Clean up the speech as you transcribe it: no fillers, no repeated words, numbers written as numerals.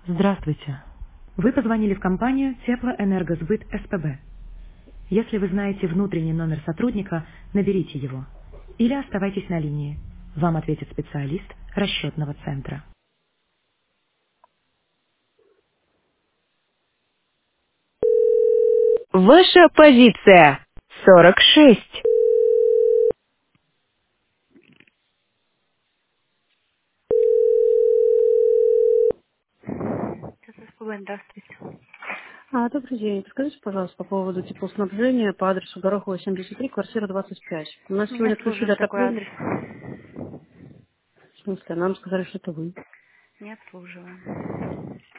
Здравствуйте. Вы позвонили в компанию Теплоэнергосбыт СПБ. Если вы знаете внутренний номер сотрудника, наберите его. Или оставайтесь на линии. Вам ответит специалист расчетного центра. Ваша позиция 46. Здравствуйте. Добрый день. Подскажите, пожалуйста, по поводу теплоснабжения по адресу Горохова, 73, квартира 25. У нас Не сегодня отключили обслуживаем такой отопление. адрес. В смысле, нам сказали, что это вы. Не обслуживаем.